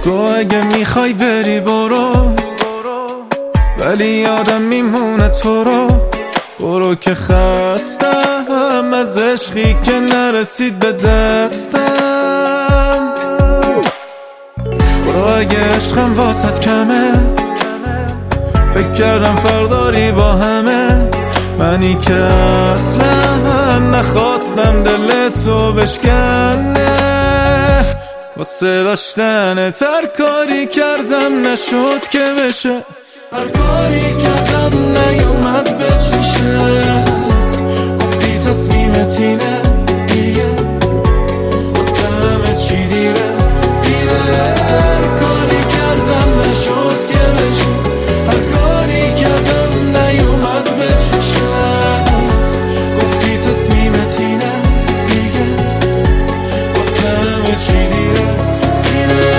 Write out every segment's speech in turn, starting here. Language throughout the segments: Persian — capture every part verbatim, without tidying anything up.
تو اگه میخوای بری برو، ولی یادم میمونه تو رو. برو که خستم از عشقی که نرسید به دستم. برو اگه عشقم واسط کمه، فکر کردم فرداری با همه. منی که اصلا نخواستم دل تو بشکنه، واسه داشتنت هر کاری کردم نشد که بشه. هر کاری کردم نیومد به چشت، گفتی تصمیمت اینه دیگه، واسه همه چی دیره دیره. هر کاری کردم نشد که بشه، هر کاری کردم نیومد به چشت، گفتی تصمیمت اینه دیگه، واسه همه چی دیره دیره.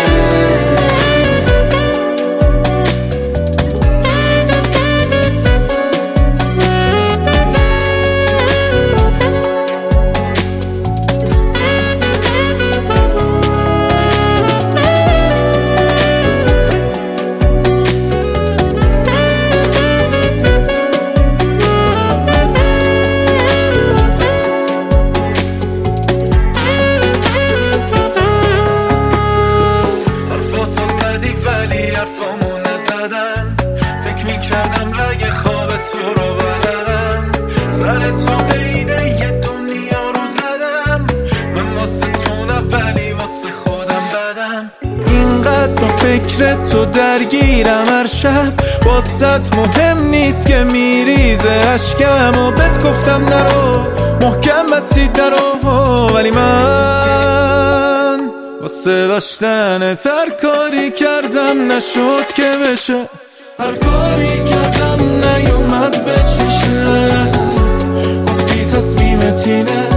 حرفامو نزدم، فکر میکردم رگ خواب تو رو بلدم. سر تو دیده یه دنیا رو زدم، من واسه تو نه ولی واسه خودم بدم. اینقدر با فکر تو درگیرم هر شب، واسط مهم نیست که میریزه اشکم. و بهت گفتم نرو، محکم بستید درو، ولی من واسه داشتنت هر کاری کردم نشد که بشه. هر کاری کردم نیومد به چشت، گفتی تصمیمت اینه